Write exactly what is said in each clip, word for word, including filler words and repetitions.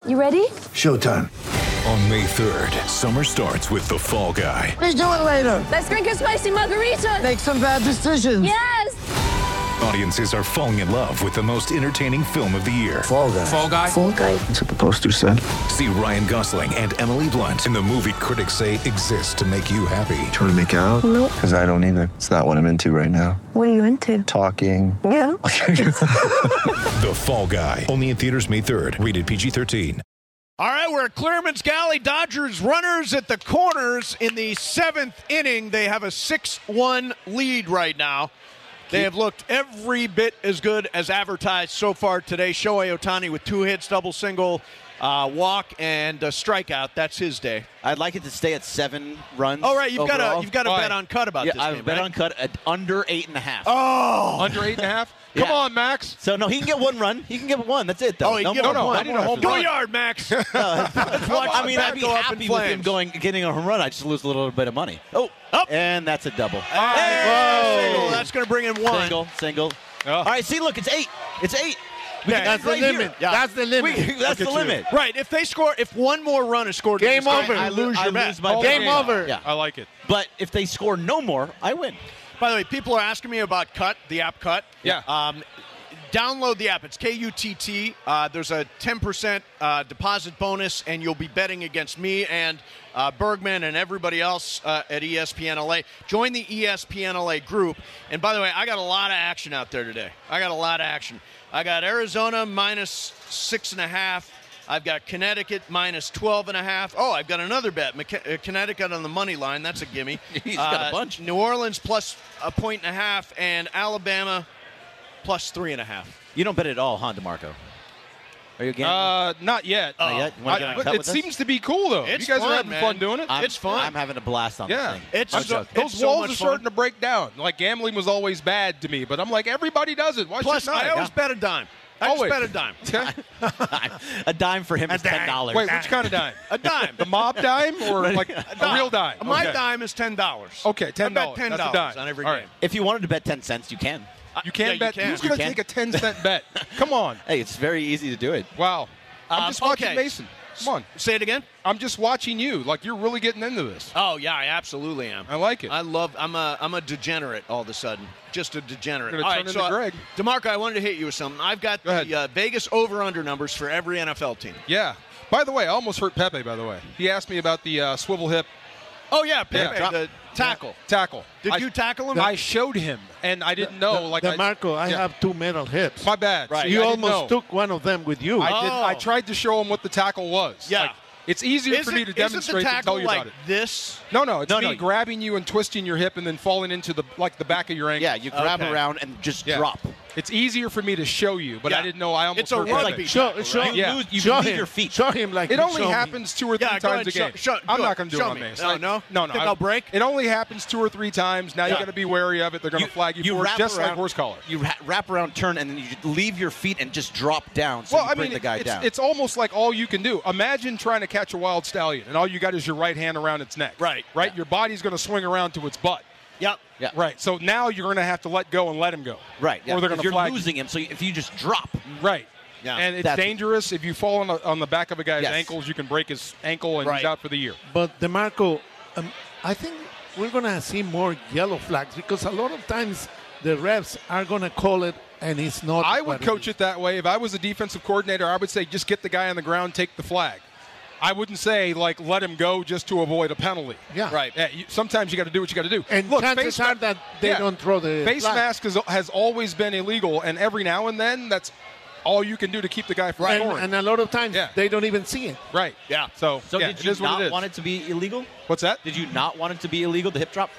You ready? Showtime. On May third, summer starts with The Fall Guy. Let's do it later. Let's drink a spicy margarita. Make some bad decisions. Yes! Audiences are falling in love with the most entertaining film of the year. Fall Guy. Fall Guy? Fall Guy. That's what the poster said. See Ryan Gosling and Emily Blunt in the movie critics say exists to make you happy. Trying to make it out? Nope. Because I don't either. It's not what I'm into right now. What are you into? Talking. Yeah. The Fall Guy. Only in theaters May third. Rated P G thirteen. All right, we're at Clearman's Galley. Dodgers runners at the corners in the seventh inning. They have a six one lead right now. They have looked every bit as good as advertised so far today. Shohei Ohtani with two hits, double single, uh, walk, and a strikeout. That's his day. I'd like it to stay at seven runs. Oh, right. You've overall. got a you've got a Why? bet on cut about Yeah, this I've game, bet right? on cut at under eight and a half. Oh, Under eight and a half? Come Yeah. on, Max. So, no, he can get one run. He can get one. That's it, though. Oh, he no can more. get no, one. I need a home Go run. yard, Max. No, I mean, I'd be Go up in happy with him flames. going, getting a home run. I just lose a little bit of money. Oh, Up. and that's a double. Hey, single. That's going to bring in one. Single, single. Oh. All right, see, look, it's eight. It's eight. We Yeah, can- that's right the here. limit. Yeah. That's the limit. We- that's the limit. Right. If they score, if one more run is scored, in Game this game, over. you I lo- lose I your bet. lose my Oh, bet. Game over. Yeah. I like it. But if they score no more, I win. By the way, people are asking me about Cut, the app Cut. Yeah. Um, download the app. It's K U T T. Uh, there's a ten percent uh, deposit bonus, and you'll be betting against me and uh, Bergman and everybody else uh, at E S P N L A. Join the E S P N L A group. And by the way, I got a lot of action out there today. I got a lot of action. I got Arizona minus six and a half. I've got Connecticut minus twelve and a half. Oh, I've got another bet. Mc- uh, Connecticut on the money line. That's a gimme. He's got a Uh, bunch. New Orleans plus a point and a half, and Alabama plus three and a half. You don't bet at all, huh, DeMarco? Are you again? Uh, not yet. Not yet? You wanna get on I- cut but it with us? seems to be cool, though. It's you guys fun, are having man. fun doing it? I'm, it's fun. I'm having a blast on Yeah. this thing. It's I'm so- just- those it's so walls much are starting fun. to break down. Like, gambling was always bad to me, but I'm like, everybody does it. Why Plus, should not? I always bet a dime. I Always. just bet a dime. Okay. A dime for him is dime. ten dollars. Wait, which kind of dime? A dime. The mob dime or like a, real dime? My Okay. dime is ten dollars. Okay, ten I bet dollars. ten That's a dollars dime. on every All game. right. If you wanted to bet ten cents, you can. You can Yeah, you bet. can. Who's going You to can. take a ten cent bet? Come on. Hey, it's very easy to do it. Wow. I'm Um, just watching okay. Mason. Come on. Say it again. I'm just watching you. Like, you're really getting into this. Oh yeah, I absolutely am. I like it. I love. I'm a. I'm a degenerate all of a sudden. Just a degenerate. You're gonna All turn right, into so, Greg. DeMarco, I wanted to hit you with something. I've got Go the uh, Vegas over/under numbers for every N F L team. Yeah. By the way, I almost hurt Pepe, by the way. He asked me about the uh, swivel hip Oh yeah, Pepe, Yeah. the tackle. tackle. Did I, you tackle him? I showed him, and I didn't know. like I, Marco, I yeah. have two metal hips. My bad. Right. See, You I didn't almost know. took one of them with you. I did. I Oh. tried to show him what the tackle was. Yeah. Like, it's easier Is for it- me to isn't the demonstrate than tackle tell you like about it. this? No, no, it's No, me no. grabbing you and twisting your hip and then falling into the like the back of your ankle. Yeah, you grab Okay. around and just Yeah. drop. It's easier for me to show you, but Yeah. I didn't know. I almost It's a hurt rugby Pepe. show, tackle, show, right? Yeah. Lose, you show leave him. your feet. Show him like It you only showed me. happens two or three Yeah, go times ahead, a game. show- show- I'm do not it. going to do Show it on me. Mace. No, I- no? no, no. Think I- I'll break? It only happens two or three times. Now you Yeah. got to be wary of it. They're going to flag you, you for it, wrap just around, like horse collar. You ra- wrap around, turn, and then you leave your feet and just drop down. So Well, you I bring mean, the guy it's, down. it's almost like all you can do. Imagine trying to catch a wild stallion, and all you got is your right hand around its neck. Right. Right. Yeah. Your body's going to swing around to its butt. Yep. yeah. Right. So now you're going to have to let go and let him go. Right. Yeah. Or they're going If to you're flag you. losing him, so if you just drop. Right. Yeah. And it's That's- dangerous. If you fall on the, on the back of a guy's Yes. ankles, you can break his ankle and Right. he's out for the year. But DeMarco, um, I think we're going to see more yellow flags because a lot of times the refs are going to call it and it's not. I would what coach is. it that way. If I was a defensive coordinator, I would say just get the guy on the ground, take the flag. I wouldn't say, like, let him go just to avoid a penalty. Yeah. Right. Yeah, you, sometimes you got to do what you got to do. And Look, chances face are ma- that they yeah. don't throw the face flag. mask has, has always been illegal, and every now and then that's all you can do to keep the guy from And, scoring. and a lot of times Yeah. they don't even see it. right. Yeah. So, So yeah, did it you is what not it is. want it to be illegal? What's that? Did you not want it to be illegal, the hip drop?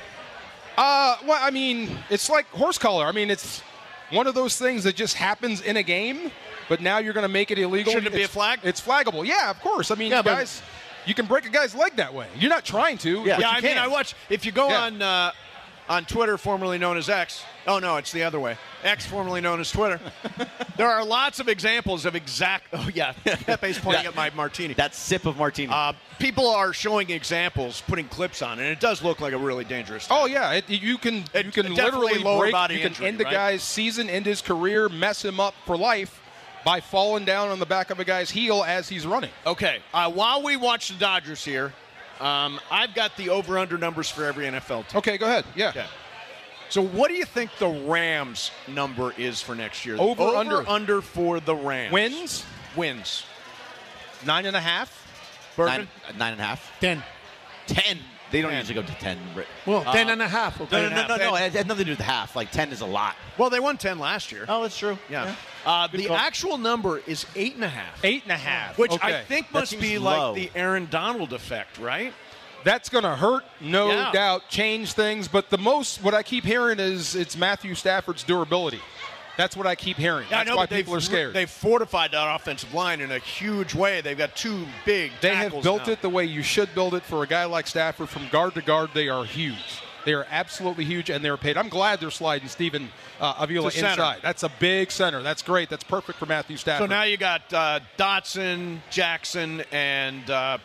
Uh, well, I mean, it's like horse collar. I mean, it's one of those things that just happens in a game, but now you're going to make it illegal. Shouldn't it be It's- a flag? It's flaggable. Yeah, of course. I mean, Yeah, but- guys, you can break a guy's leg that way. You're not trying to. Yeah. but Yeah, you I mean, can. I watch. If you go Yeah. on uh, on Twitter, formerly known as X. Oh no, it's the other way. X, formerly known as Twitter. There are lots of examples of exact. Oh yeah, Pepe's pointing That- at my martini. That sip of martini. Uh, people are showing examples, putting clips on, and it does look like a really dangerous. Oh yeah, it, you can It- you can definitely literally lower break. body You can injury, end a right? guy's season, end his career, mess him up for life by falling down on the back of a guy's heel as he's running. Okay. Uh, while we watch the Dodgers here, um, I've got the over-under numbers for every N F L team. Okay, go ahead. Yeah. Okay. So what do you think the Rams number is for next year? Over, over under. under for the Rams. Wins? Wins. Nine and a half? Bergman? Nine, nine and a half. ten. Ten. They don't Ten. usually go to ten. Well, Uh, ten and a half. Okay. No, no, no, no, no. Ten. It has nothing to do with the half. Like ten is a lot. Well, they won ten last year. Oh, that's true. Yeah. Uh, the call. actual number is eight and a half. Eight and a half. Which okay. I think That must seems be low. like the Aaron Donald effect, right? That's going to hurt, no Yeah. doubt, change things. But the most, what I keep hearing is it's Matthew Stafford's durability. That's what I keep hearing. Yeah, That's I know, why but they've, people are scared. They've fortified that offensive line in a huge way. They've got two big They have tackles built now. it the way you should build it for a guy like Stafford. From guard to guard, they are huge. They are absolutely huge, and they're paid. I'm glad they're sliding Stephen uh, Avila To center. inside. That's a big center. That's great. That's perfect for Matthew So Stafford. now you got uh, Dotson, Jackson, and uh,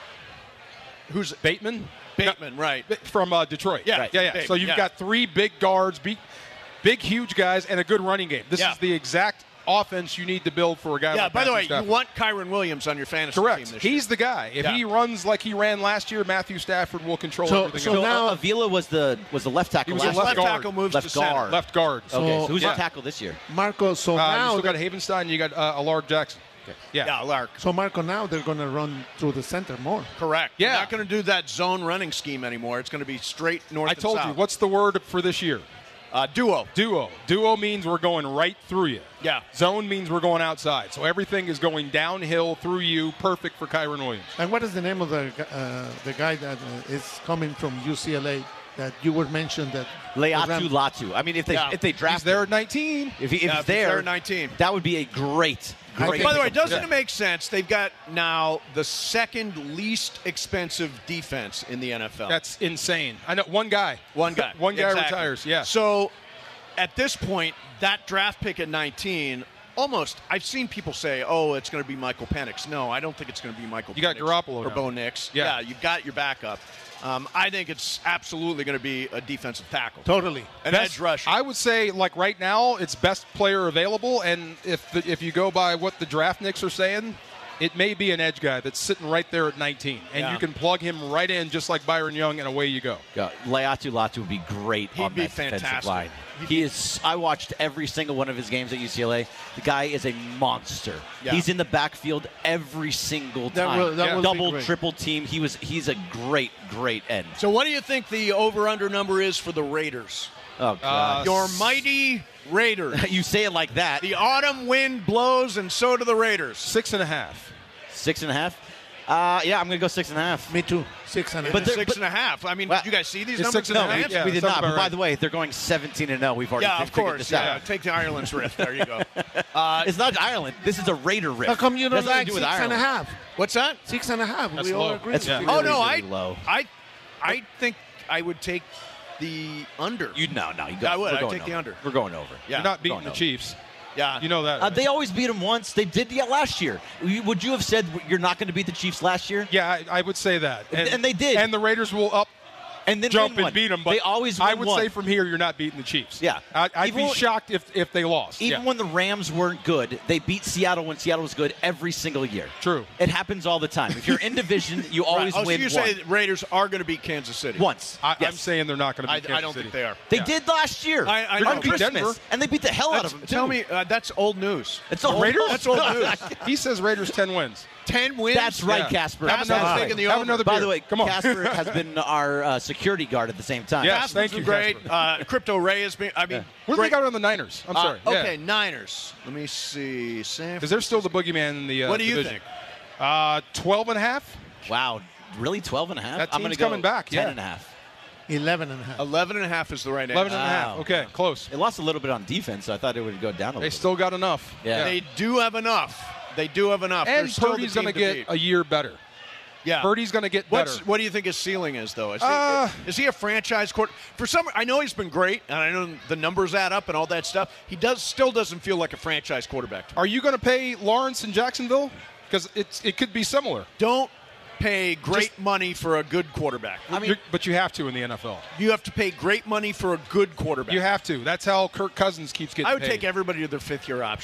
who's Bateman? Bateman, right. From uh, Detroit. Yeah, yeah, yeah. Bateman, So you've yeah. got three big guards, big, big, huge guys, and a good running game. This Yeah. is the exact offense you need to build for a guy Yeah, like by the Matthew way, Stafford. you want Kyron Williams on your fantasy team Correct. this He's year. the guy. If Yeah. he runs like he ran last year, Matthew Stafford will control So- everything so else. So now- uh, Avila was the was the left tackle He was a last left left year. guard. tackle moves Left to center. guard. Left guard. Okay, So- so who's yeah. the tackle this year? Marco, so Uh, you now still got they- Havenstein. You got uh, Alard Jackson. Yeah. Yeah, Lark. so Marco, now they're going to run through the center more. Correct. Yeah. You're not going to do that zone running scheme anymore. It's going to be straight north I and told south. you. What's the word for this year? Uh, duo. Duo. Duo means we're going right through you. Yeah. Zone means we're going outside. So everything is going downhill through you. Perfect for Kyron Williams. And what is the name of the gu- uh, the guy that uh, is coming from U C L A that you were mentioned that Leatu Ram- Latu. I mean, if they Yeah. if they draft He's there him, at nineteen. if, he, if Yeah, he's if he's there there, at nineteen. that would be a great, I great. think- By the way, pickup. doesn't Yeah. it make sense? They've got now the second least expensive defense in the N F L. That's insane. I know one guy. One guy. one guy Exactly. retires. Yeah. So at this point, that draft pick at nineteen, almost, I've seen people say, oh, it's going to be Michael Penix. No, I don't think it's going to be Michael You got Penix Garoppolo or now. Bo Nix. Yeah. Yeah, you've got your backup. Um, I think it's absolutely going to be a defensive tackle. totally. An Best- edge rusher. I would say, like right now, it's best player available, and if the, if you go by what the draft nicks are saying, it may be an edge guy that's sitting right there at nineteen, and Yeah. you can plug him right in just like Byron Young, and away you go. Yeah, Leatu Latu would be great He'd on be that defensive fantastic. line. He'd He be- is. I watched every single one of his games at U C L A. The guy is a monster. Yeah. He's in the backfield every single That time. will- that will be Double, great. triple team. He was. He's a great, great end. So what do you think the over-under number is for the Raiders? Oh God! Your mighty Raiders. you say it like that. The autumn wind blows, and so do the Raiders. Six and a half. Six and a half. Uh, yeah, I'm gonna go six and a half. Me too. Six and a But half. they're- Six and a half. I mean, Well, did you guys see these it's numbers? six and a in half. advance? Yeah, we did sounds not. about But by right. the way, they're going seventeen and zero. We've already Yeah, figured of course. this Yeah, out. take the Ireland's riff. There you go. Uh, It's not Ireland. This is a Raider riff. How come you don't That's nothing like to do six with and a Ireland. half? what's that? Six and a half. That's we all low. agree. That's Six- really, oh no, I, really low. I, I think I would take the under. You no, no. You go, I would. we're I'd going take the over. under. We're going over. Yeah. You're not beating Going the over. Chiefs. Yeah, You know that. Uh, right? they always beat them once. They did yeah, last year. You- Would you have said you're not going to beat the Chiefs last year? Yeah, I, I would say that. And they did. And the Raiders will up And then jump win and one. beat them. But they always win I would one. say from here, you're not beating the Chiefs. Yeah. I, I'd Even be when- shocked if, if they lost. Even Yeah. when the Rams weren't good, they beat Seattle when Seattle was good every single year. True. It happens all the time. If you're in division, you always Right. Oh, so win you one. say the Raiders are going to beat Kansas City? once. I, Yes. I'm saying they're not going to I, beat Kansas I don't City. think they are. They Yeah. did last year I- I on know. They beat Christmas, Denver. and they beat the hell out That's, of them. tell too. me, uh, that's old news. It's old Raiders? That's old news. He says Raiders ten wins. Ten wins. That's right, Yeah. Casper. Have Casper's another, taking the have over. another By beer. the way, Come on. Casper has been our uh, security guard at the same time. Yes, Casper's thank been you, great. Casper. Uh, Crypto Ray has been. I mean, Where do they great. got on the Niners? I'm Uh, sorry. okay, Niners. Let me see. San Because they're still the boogeyman in the uh, What do you division. think? Uh, twelve and a half? Wow, really twelve and a half? That I'm team's gonna go coming back, ten yeah. and a half. Eleven and a half. Eleven and a half is the right eleven answer. and a half. Wow. Okay, close. It lost a little bit on defense, so I thought it would go down a They little still got enough. Yeah. They do have enough. They do have enough. They're And still Purdy's going to get a year better. Yeah. Purdy's going to get better. What's, what do you think his ceiling is, though? Is, Uh, he, is he a franchise quarter? For some, I know he's been great, and I know the numbers add up and all that stuff. He does still doesn't feel like a franchise quarterback. to me. Are you going to pay Lawrence in Jacksonville? Because it's it could be similar. Don't pay great Just- money for a good quarterback. I mean- You're- but you have to in the N F L. You have to pay great money for a good quarterback. You have to. That's how Kirk Cousins keeps getting I would paid. take everybody to their fifth-year option.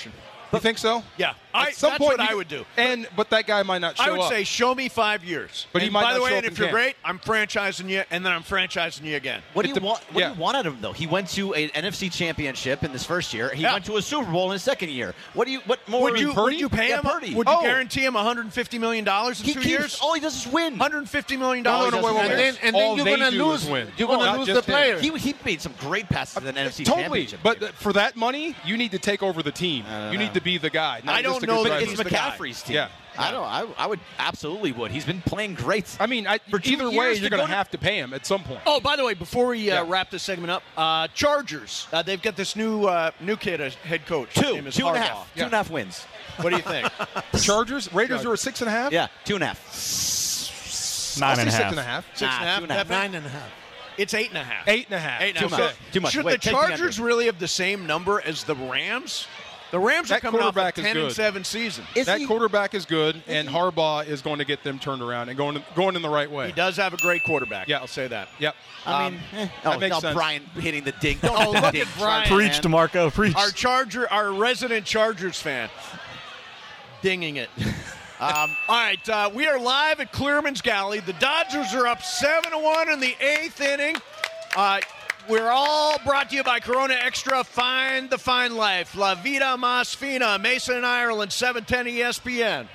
You think so? Yeah. At I, some that's point what you- I would do. And but that guy might not show I would up. say, show me five years. But he And might by not the way, show and up if in you're camp. great, I'm franchising you, and then I'm franchising you again. What do It you de- want? What yeah. do you want out of him, though? He went to an N F C championship in his first year. He Yeah. went to a Super Bowl in his second year. What do you? What more? Would you, Purdy? would you pay Yeah, him? Purdy. Would you Oh. guarantee him one hundred fifty million dollars in He two keeps, years? all he does is win. one hundred fifty million No, dollars. no, no, wait, wait, And wait. then, and then All you're they gonna do is lose. win. You're Oh, gonna not lose the just him. player. He he made some great passes in the N F C Totally, championship. but game. th- for that money, you need to take over the team. You need to be the guy. not I don't just a know good that driver. it's he's the guy. McCaffrey's team. Yeah. I don't. I, I would absolutely would. He's been playing great. I mean, I, For two either way, years you're to going go to to- have to pay him at some point. Oh, by the way, before we uh, Yeah. wrap this segment up, uh, Chargers. Uh, they've got this new uh, new kid as head coach. His Two, name is two and a Harbaugh. half, two and a half wins. What do you think? Chargers, Raiders are a six and a half. Yeah, two and a half. I'll Nine say and a six half. and a half. Six Nah, and a half. two and a half. Pepe? Nine and a half. It's eight and a half. Eight and a half. Eight and a Too half. much. So Too much. Should Wait, the take the under. Chargers really have the same number as the Rams? The Rams That are coming off a quarterback is ten and good. seven season. Is That he, quarterback is good, and Harbaugh is going to get them turned around and going going in the right way. He does have a great quarterback. Yeah. I'll say that. Yep. I mean, Um, eh. that oh, makes no, sense. Brian hitting the ding. Don't Oh, hit the look ding, at Brian. Charger Preach, fan. DeMarco. Preach. Our Charger, our resident Chargers fan, dinging it. um, all right, uh, we are live at Clearman's Galley. The Dodgers are up seven to one in the eighth inning. Uh, we're all brought to you by Corona Extra. Find the fine life. La Vida Mas Fina, Mason, Ireland, seven ten E S P N.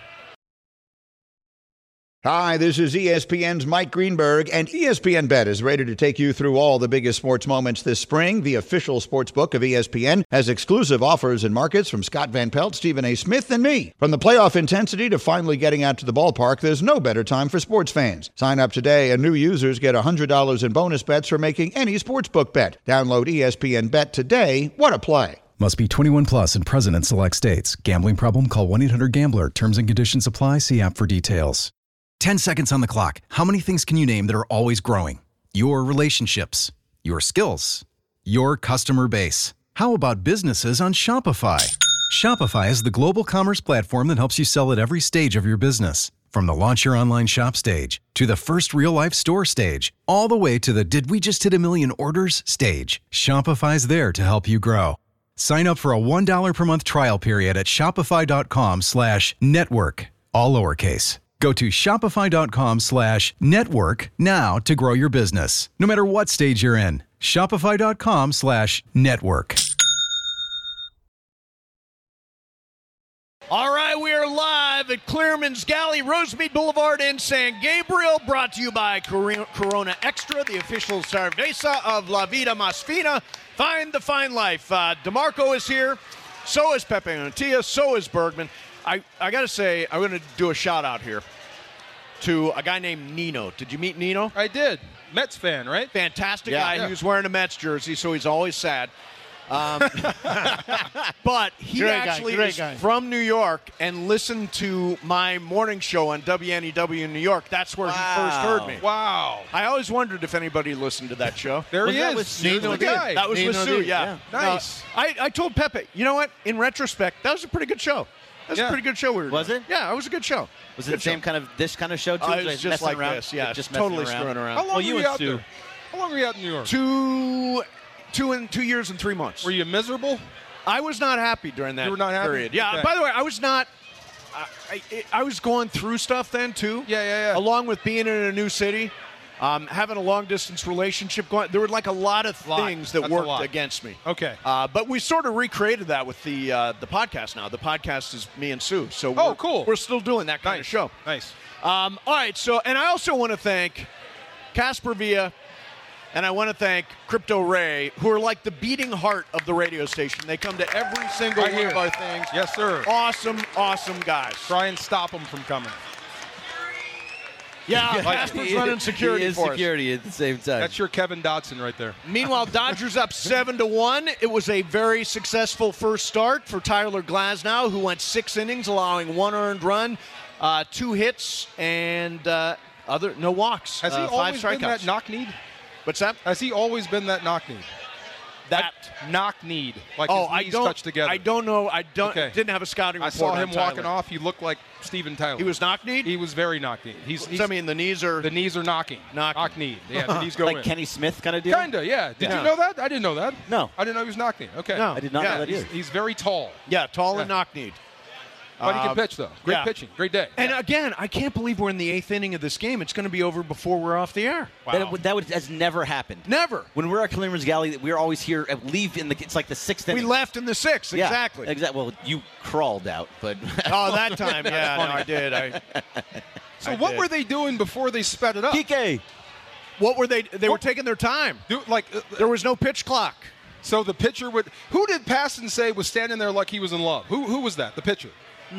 Hi, this is E S P N's Mike Greenberg, and E S P N Bet is ready to take you through all the biggest sports moments this spring. The official sports book of E S P N has exclusive offers and markets from Scott Van Pelt, Stephen A. Smith, and me. From the playoff intensity to finally getting out to the ballpark, there's no better time for sports fans. Sign up today, and new users get one hundred dollars in bonus bets for making any sportsbook bet. Download E S P N Bet today. What a play. Must be twenty-one plus and present in select states. Gambling problem? Call one eight hundred gambler. Terms and conditions apply. See app for details. ten seconds on the clock. How many things can you name that are always growing? Your relationships, your skills, your customer base. How about businesses on Shopify? Shopify is the global commerce platform that helps you sell at every stage of your business. From the launch your online shop stage to the first real life store stage, all the way to the did we just hit a million orders stage. Shopify's there to help you grow. Sign up for a one dollar per month trial period at shopify.com slash network, all lowercase. Go to shopify.com slash network now to grow your business, no matter what stage you're in. Shopify.com slash network. All right, we are live at Clearman's Galley, Rosemead Boulevard in San Gabriel, brought to you by Cor- Corona Extra, the official cerveza of La Vida Mas Fina. Find the fine life. Uh, DeMarco is here. So is Pepe Antilla. So is Bergman. I, I got to say, I'm going to do a shout-out here to a guy named Nino. Did you meet Nino? I did. Mets fan, right? Fantastic Yeah. guy. Yeah. He was wearing a Mets jersey, so he's always sad. Um, but he Great guy, actually great is guy. from New York and listened to my morning show on W N E W in New York. That's where he first heard me. Wow. I always wondered if anybody listened to that show. There Was he that is. with Here's Nino the did. guy. That was with Nino Sue, did, yeah. yeah. Nice. Uh, I, I told Pepe, you know what? In retrospect, that was a pretty good show. That was Yeah. a pretty good show we were Was doing. it? Yeah, it was a good show. Was it Good the same show. kind of this kind of show too? Uh, it Like was just messing like around? this, yeah. just totally messing around. screwing around. How long Well, you were you and out Stu. there? How long were you out in New York? Two, two, and two years and three months. Were you miserable? I was not happy during that You were not happy? period. Yeah. Okay. By the way, I was not. I, I, I was going through stuff then too. Yeah, yeah, yeah. Along with being in a new city, um, having a long distance relationship going. There were like a lot of Lot. things that That's a worked lot. against me. Okay. Uh, but we sort of recreated that with the uh, the podcast now. The podcast is me and Sue. So Oh, we're, cool. We're still doing that kind Nice. of show. Nice. Um, all right. So, and I also want to thank Casper Villa. And I want to thank Crypto Ray, who are like the beating heart of the radio station. They come to every single Right one here. of our things. Yes, sir. Awesome, awesome guys. Try and stop them from coming. Yeah, Casper's running security He is for us. security at the same time. That's your Kevin Dotson right there. Meanwhile, Dodgers up seven to one. It was a very successful first start for Tyler Glasnow, who went six innings, allowing one earned run, uh, two hits, and uh, other no walks. Has he uh, five always been strikeouts. that knock-kneed? What's that? Has he always been that knock-kneed? that knock-kneed, like oh, his I knees don't, touched together. I don't know. I don't. Okay. Didn't have a scouting I report. saw him on walking Tyler. off. He looked like Steven Tyler. He was knock-kneed? He was very knock-kneed. He's, he's, I mean, the knees are the knees are knocking. Knocking. Knock-kneed. Yeah, the knees go like in. Kenny Smith kind of deal? Kinda, yeah. Did Yeah. you know that? I didn't know that. No. I didn't know he was knock-kneed. Okay. No. I did not Yeah, know that He's, either. he's very tall. yeah, tall Yeah. and knock-kneed. But he Um, can pitch, though. Great yeah. pitching. Great day. And again, I can't believe we're in the eighth inning of this game. It's going to be over before we're off the air. That, would- that would, has never happened. Never. When we're at Clearman's Galley, we're always here. uh, Leave in the. It's like the sixth We inning. left in the sixth. Yeah, Exactly. Exactly. Well, you crawled out, but Oh, that time. Yeah, no, I did. I, so I what did. were they doing before they sped it up? Kike. What were they? They were What- taking their time. Do, like, uh, There was no pitch clock. so the pitcher would. Who did Paston say was standing there like he was in love? Who who was that? The pitcher.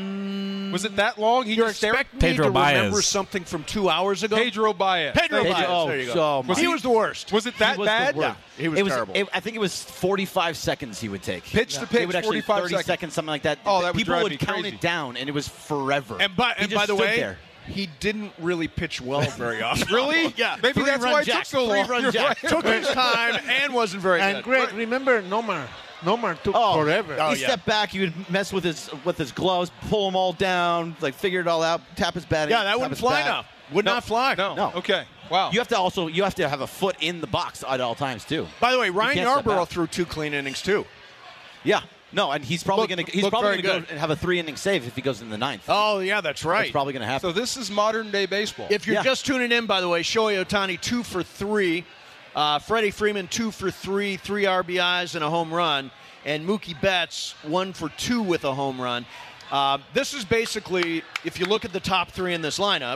Was it that long? He You're just stared? expecting me Pedro to remember Baez. something from two hours ago? Pedro Baez. Pedro Pedro- Baez. oh, there you go. so Was he, much. was the worst. Was it that He was bad? the worst. Yeah, he was it was terrible. it- I think it was forty-five seconds he would take. Pitch to He pitch, would actually forty-five thirty seconds. something like that. Oh, that would People drive would me count crazy. it down, and it was forever. And by, He and just by the stood way, there. he didn't really pitch well very often. Really? Yeah. Maybe Three that's run why it jack, took so three long. run You're jack. right. Took his time and wasn't very And good. Greg, remember Nomar? Nomar took Oh, forever. Oh, he yeah. stepped back. He would mess with his with his gloves, pull them all down, like figure it all out, tap his batting. Yeah, that tap wouldn't his fly bat. now. Would No, not fly. No. No. Okay. Wow. You have to also you have to have a foot in the box at all times too. By the way, Ryan can't step Yarborough out. threw two clean innings too. Yeah, no, and he's probably Look- going to he's look probably very going to good. go and have a three inning save if he goes in the ninth. Oh yeah, that's right. That's probably going to happen. So this is modern day baseball. If you're Yeah. just tuning in, by the way, Shohei Ohtani two for three, uh, Freddie Freeman two for three, three R B Is and a home run, and Mookie Betts one for two with a home run. Uh, this is basically, if you look at the top three in this lineup,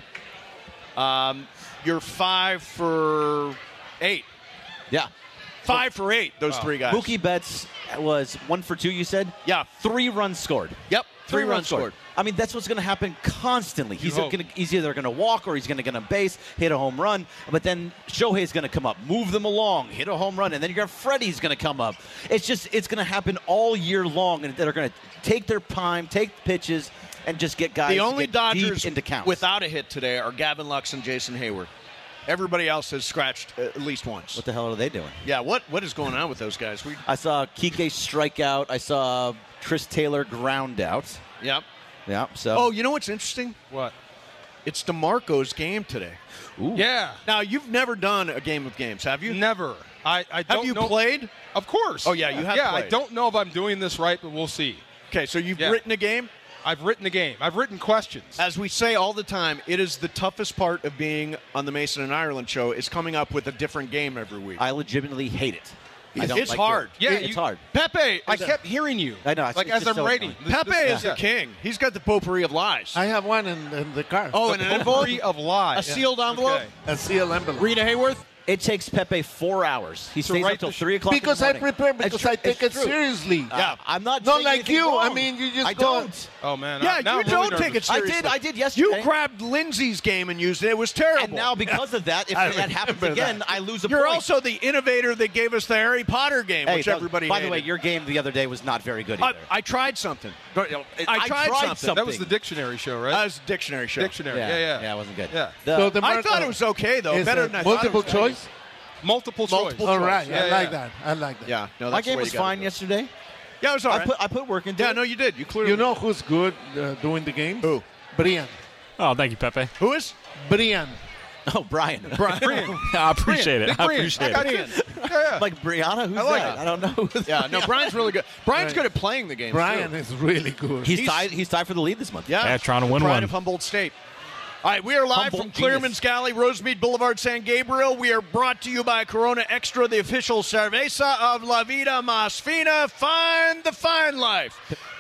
um, you're five for eight. yeah, Five for eight. Those three guys. Mookie Betts was one for two. You said Yeah. three runs scored. Yep. Three, runs scored. I mean, that's what's going to happen constantly. He's, hope. gonna, he's either going to walk or he's going to get on base, hit a home run. But then Shohei's going to come up, move them along, hit a home run, and then you're Freddie's going to come up. It's just it's going to happen all year long, and they're going to take their time, take pitches, and just get guys The to only get Dodgers deep into counts. without a hit today are Gavin Lux and Jason Hayward. Everybody else has scratched uh, at least once. What the hell are they doing? Yeah, what what is going on with those guys? We, I saw Kike strike out. I saw Tris Taylor ground out. yep. Yeah. So. Oh, you know what's interesting? What? It's DeMarco's game today. Yeah. Now, you've never done a game of games, have you? Never. I, I don't Have you know. played? Of course. Oh, yeah, you have Yeah, I played. don't know if I'm doing this right, but we'll see. Okay, so you've Yeah. written a game? I've written a game. I've written questions. As we say all the time, it is the toughest part of being on the Mason and Ireland show is coming up with a different game every week. I legitimately hate it. I It's- don't it's like hard. doing it. Yeah, it's you- hard. Pepe, I is a- kept hearing you. I know, it's- Like it's as just I'm so writing. annoying. This- Pepe this- is yeah. the king. He's got the potpourri of lies. I have one in, in the car. oh, and an envelope? Potpourri of lies. A sealed envelope? Okay. A seal envelope. Rita Hayworth? It takes Pepe four hours. He stays write up till the sh- three o'clock. in the Because I morning. prepare, It's because true- I take it's it true. seriously. Uh, I'm not Not saying like anything you. I wrong. mean, you just I go- don't. Oh man. Yeah, I, now you I'm really don't nervous. take it I seriously. did. I did yesterday. You grabbed Lindsay's game and used it. It was terrible. And now because of that, if I that happens remember again, that. I lose a You're point. also the innovator that gave us the Harry Potter game, Hey, which that- everybody By the hated. way, your game the other day was not very good I, either. I tried something. I, I tried something. That was the dictionary show, right? That was a dictionary show. Dictionary. yeah, Yeah, yeah. yeah, it wasn't good. Yeah. The- So the I mark- thought it was okay, though. Is Better it than I multiple thought it was. choice? Multiple, Multiple choice. All right, Yeah, I yeah. like that. I like that. Yeah, no, my that's the game way was you gotta fine do it. yesterday. Yeah, it was all I right. put I put work into yeah, it. no, you did. You clearly. You know who's good uh, doing the game? Who? Brian. Oh, thank you, Pepe. Who is? Brian. Oh, Brian. Brian. I appreciate it. Big I Brian. appreciate I got it. you. Yeah, yeah. Like Brianna? Who's I like that? it. I don't know. who Yeah, that- no, Brian's really good. Brian's Right. good at playing the game. Brian too. is really good. He's, He's- tied. He's tied for the lead this month. Yeah, Yeah, trying to the win pride one. of Humboldt State. All right, we are live Humboldt from genius. Clearman's Galley, Rosemead Boulevard, San Gabriel. We are brought to you by Corona Extra, the official cerveza of La Vida Más Fina. Find the fine life.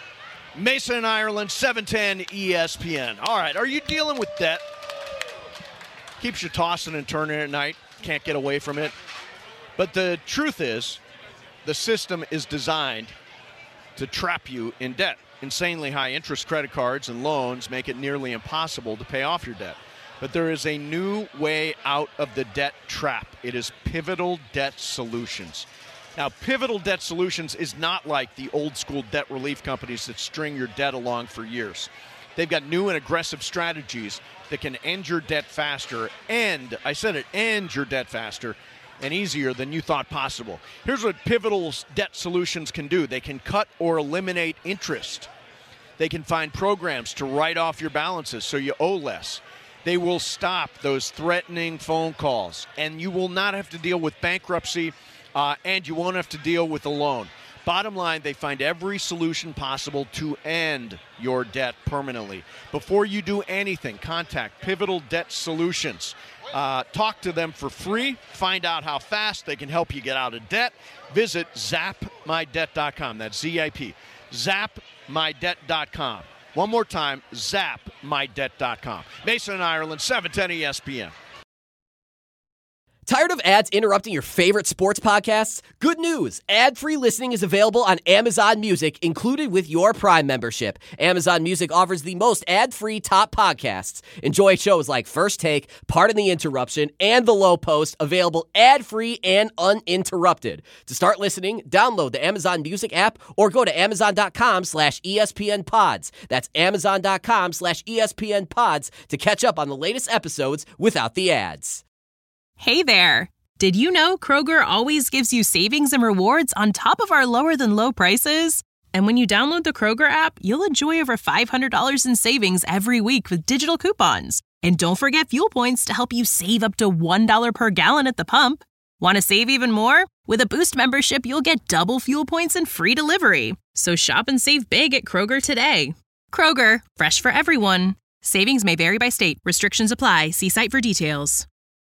Mason and Ireland, seven ten E S P N. All right, are you dealing with debt? Keeps you tossing and turning at night. Can't get away from it. But the truth is, the system is designed to trap you in debt. Insanely high interest credit cards and loans make it nearly impossible to pay off your debt. But there is a new way out of the debt trap. It is Pivotal Debt Solutions. Now, Pivotal Debt Solutions is not like the old school debt relief companies that string your debt along for years. They've got new and aggressive strategies that can end your debt faster, and I said it, end your debt faster, and easier than you thought possible. Here's what Pivotal Debt Solutions can do. They can cut or eliminate interest. They can find programs to write off your balances so you owe less. They will stop those threatening phone calls, and you will not have to deal with bankruptcy, uh, and you won't have to deal with a loan. Bottom line, they find every solution possible to end your debt permanently. Before you do anything, contact Pivotal Debt Solutions. Uh, talk to them for free. Find out how fast they can help you get out of debt. Visit zap my debt dot com. That's Z I P. zap my debt dot com. One more time, zap my debt dot com. Mason and Ireland, seven ten E S P N. Tired of ads interrupting your favorite sports podcasts? Good news! Ad-free listening is available on Amazon Music, included with your Prime membership. Amazon Music offers the most ad-free top podcasts. Enjoy shows like First Take, Pardon the Interruption, and The Low Post, available ad-free and uninterrupted. To start listening, download the Amazon Music app or go to amazon.com slash ESPN pods. That's amazon.com slash ESPN pods to catch up on the latest episodes without the ads. Hey there! Did you know Kroger always gives you savings and rewards on top of our lower-than-low prices? And when you download the Kroger app, you'll enjoy over five hundred dollars in savings every week with digital coupons. And don't forget fuel points to help you save up to one dollar per gallon at the pump. Want to save even more? With a Boost membership, you'll get double fuel points and free delivery. So shop and save big at Kroger today. Kroger, fresh for everyone. Savings may vary by state. Restrictions apply. See site for details.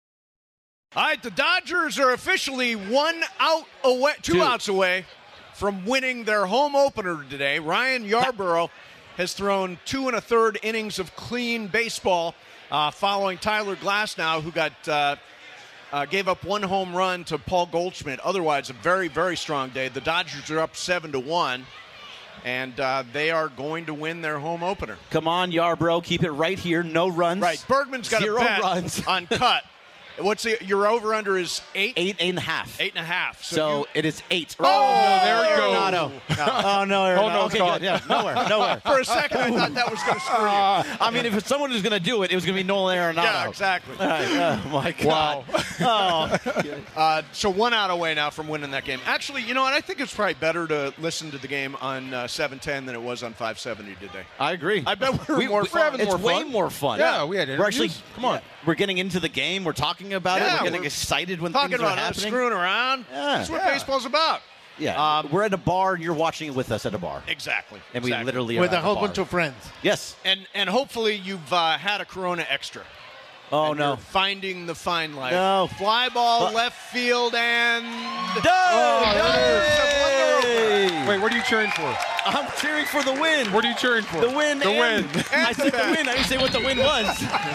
All right, the Dodgers are officially one out away, two, two outs away from winning their home opener today. Ryan Yarbrough has thrown two and a third innings of clean baseball, uh, following Tyler Glasnow, who got uh, uh, gave up one home run to Paul Goldschmidt. Otherwise, a very, very strong day. The Dodgers are up seven to one, and uh, they are going to win their home opener. Come on, Yarbrough, keep it right here. No runs. Right, Bergman's got Zero a bet runs. on cut. What's the, your over under is eight? Eight, eight and a half. Eight and a half. So, So, you, it is eight. Oh, no, there it goes. Arenado. No. Oh, no, Arenado. Oh, no, okay, God. good. Yeah, nowhere, nowhere. For a second, I thought that was going to screw you. I mean, if someone was going to do it, it was going to be Nolan Arenado. Yeah, exactly. All right. Oh, my God. Wow. Oh. uh, so one out away now from winning that game. Actually, you know what? I think it's probably better to listen to the game on uh, seven ten than it was on five seventy today. I agree. I bet we were We- more we're fun. having It's more way fun. more fun. Yeah, we had We're actually, interviews. Come on. yeah, we're getting into the game. We're talking about Yeah, it. We're getting we're excited when Talking things about are us happening. screwing around. Yeah. That's what Yeah. baseball's about. Yeah, Um, we're at a bar and you're watching it with us at a bar. Exactly. And we exactly. literally with are a at whole the bar. bunch of friends. Yes. And and hopefully you've uh, had a Corona Extra. Oh, And no. you're finding the fine life. No. Fly ball, But- left field, and Oh, Yay! Wait, what are you cheering for? I'm cheering for the win. What are you cheering for? The win. The and- win. I said the win. I didn't say what the win was.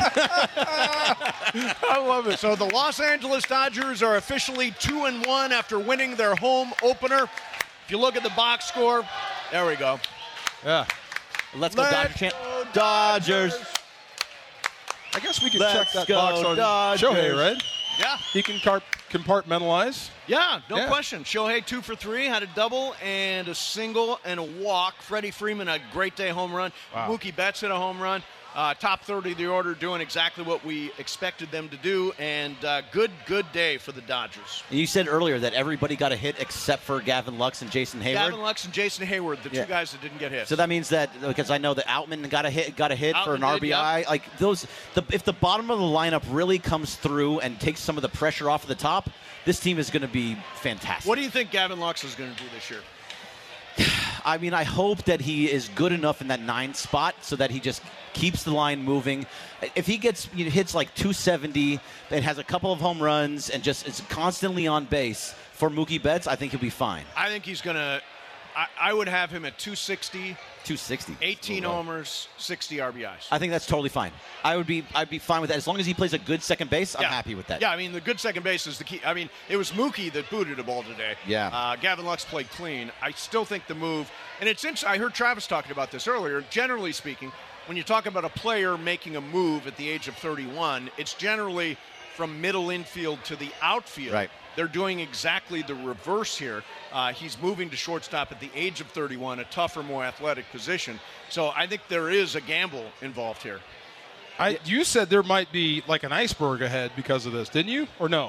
I love it. So the Los Angeles Dodgers are officially two and one after winning their home opener. If you look at the box score, there we go. Yeah. Let's go, Let's Dodger chant. go Dodgers. I guess we can Let's check that go, box on Dodgers. Shohei, right? Yeah, He can car- compartmentalize. yeah, no Yeah. question. Shohei two for three, had a double and a single and a walk. Freddie Freeman a great day home run. Wow. Mookie Betts hit a home run. Uh, top thirty of the order, doing exactly what we expected them to do, and uh, good, good day for the Dodgers. You said earlier that everybody got a hit except for Gavin Lux and Jason Hayward. Gavin Lux and Jason Hayward, the Yeah. two guys that didn't get hit. So that means that because I know that Outman got a hit, got a hit for an Outman R B I. did, Like those, the, if the bottom of the lineup really comes through and takes some of the pressure off of the top, this team is going to be fantastic. What do you think Gavin Lux is going to do this year? I mean, I hope that he is good enough in that nine spot so that he just keeps the line moving. If he gets you know, hits like two seventy and has a couple of home runs and just is constantly on base for Mookie Betts, I think he'll be fine. I think he's going to – I would have him at two sixty, two sixty, eighteen homers, sixty R B Is. I think that's totally fine. I would be I'd be fine with that as long as he plays a good second base. I'm Yeah. happy with that. Yeah, I mean, the good second base is the key. I mean, it was Mookie that booted the ball today. Yeah. Uh, Gavin Lux played clean. I still think the move – and it's interesting. I heard Travis talking about this earlier. Generally speaking, when you talk about a player making a move at the age of thirty-one, it's generally from middle infield to the outfield. Right. They're doing exactly the reverse here. Uh, he's moving to shortstop at the age of thirty-one, a tougher, more athletic position. So I think there is a gamble involved here. I, you said there might be like an iceberg ahead because of this, didn't you? Or no?